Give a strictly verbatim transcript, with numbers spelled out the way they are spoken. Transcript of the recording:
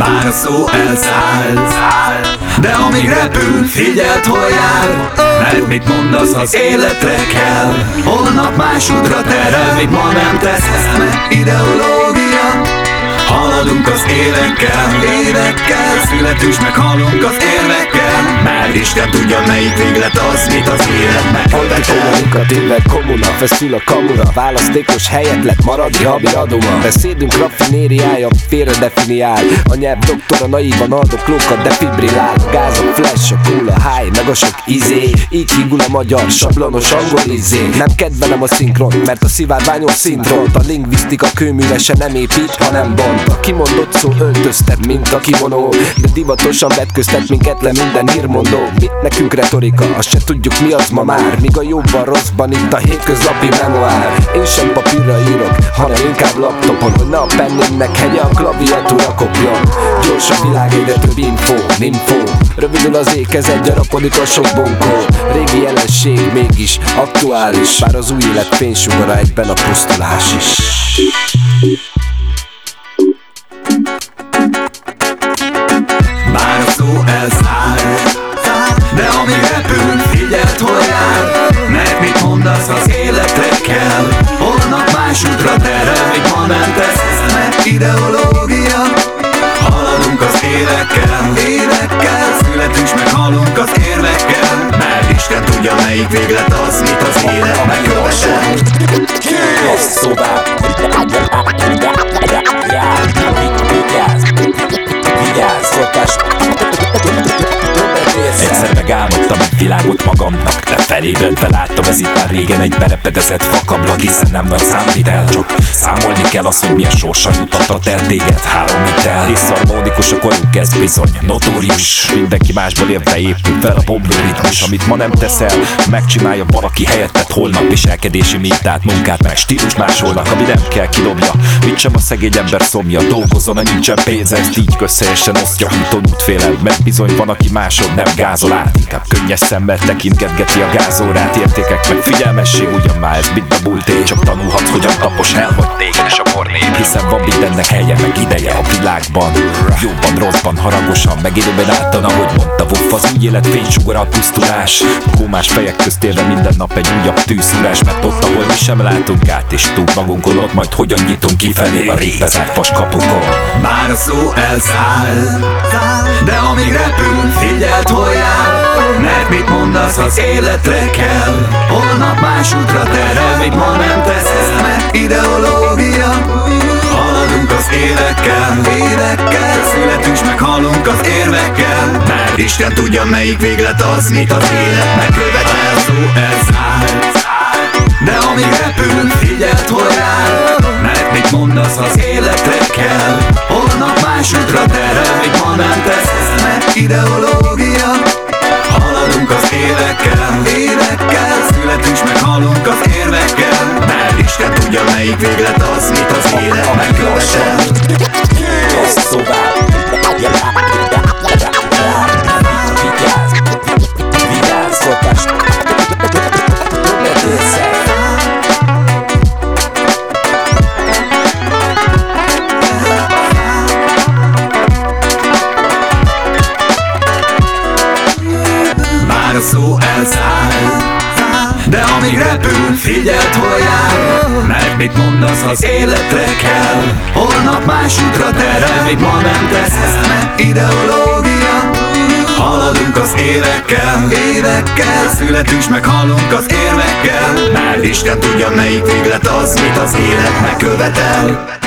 Már a szó elszállt, de amíg repül, figyeld, hol jár. Mert mit mondasz, az életre kell. Holnap más útra terel, mit ma nem tesz meg ideológia. Haladunk az évekkel, évekkel, születünk, meg halunk az érvekkel. Mert Isten tudja, melyik véglet az, mit az élet megkövetel. Kommunikatíve kommuna, feszül a kamura. Választékos helyet lett maradni habi adóma. Beszédünk raffinériája félre definiál. A nyelv doktora naívan aldoklókat defibrillál. Gáz, a flash, a cool, a high, meg a sok izé. Így hígul a magyar, sablonos angol izé. Nem kedvelem a szinkron, mert a szivárványos szintront. A lingvisztika kőművesen nem épít, hanem bont. A kimondott szó öltöztet, mint a kimonó, de divatosan vetköztet minket le minden hírmondó. Mit nekünk retorika, azt se tudjuk, mi az ma már. Míg a jóban, rosszban itt a hétköznapi memoár. Én sem papírra írok, hanem inkább laptopon, hogy ne a pennémnek hegye a klaviatúra kopjon. Gyors a világ, egyre több info, ninfó. Rövidül az ékezet, gyarapodik a sok bonkó. Régi jelenség, mégis aktuális. Bár az új élet fénysugara, egyben a pusztulás is. Már a szó elszáll, de amíg repül, figyeld, hol jár. Mert mit mondasz, az életre kell. Holnap más útra terel, mit ma nem tesz meg ideológia. Haladunk az évekkel, évekkel, születünk, meg halunk az érvekkel. Mert Isten tudja, melyik véglet az, mit az élet megkövetel. Szóval vigyázz, szokás. Egyszer megálmodtam egy világot magamnak, de felébredve láttam, ez itt már régen egy berepedezett fakablak. Hiszen nem nagy számvitel, csak számolni kell az, hogy milyen sorsan jutattat el téged. Három hitel, diszharmonikus a korunk, ez bizony notórius. Mindenki másból érte épül fel a bobló ritmus. Amit ma nem teszel, megcsinálja valaki helyetted holnap. Viselkedési mintát, munkát, meg stílus másolnak, ami nem kell kidobja. Mit sem a szegény ember szomja, dolgozzon, a nincsen pénze, ezt így közszeresen osztja. Úton útfélel, mert bizony van, aki másod nem gázol át. Inkább könnyes szemmel tekintgetgeti a gázórát. Értékek meg figyelmesség, ugyan már ez mit a bulté. Csak tanulhatsz, hogyan tapos el vagy téged és a pornép. Hiszen van mindennek helye meg ideje a világban. Jóban, rosszban, haragosan, meg időben álltan, ahogy mondta Wuff. Az új élet fénysugara, a pusztulás. Kómás fejek közt élve minden nap egy újabb tűzszúrás. Mert ott, ahol mi sem látunk át és túl magunkon, ott majd hogyan nyitunk kifelé a rég bezárt vaskapukon. Már a szó elszáll, de amíg repül, figyeld, hol jár. Mert mit mondasz, az életre kell. Holnap más útra terel, mit ma nem tesz meg ideológia. Haladunk az évekkel, évekkel, születünk, meg halunk az érvekkel. Mert Isten tudja, melyik véglet az, mit az élet megkövetel. Szó elszáll, de amíg repül, figyeld, hol jár. Mert mit mondasz, az életre kell. Holnap más útra terel, mit ma nem tesz meg ideológia. Haladunk az évekkel, évekkel, születünk, meg halunk az érvekkel. Mert Isten tudja, melyik véglet az, mit az élet megkövetel. Szóval vigyázz, vigyázz, szokás. Már a szó elszáll, de amíg repül, figyeld, hol jár. Mert mit mondasz, az életre kell. Holnap más útra terel, mit ma nem tesz meg ideológia. Haladunk az évekkel, évekkel, születünk, meg halunk az érvekkel. Mert Isten tudja, melyik véglet az, mit az élet megkövetel.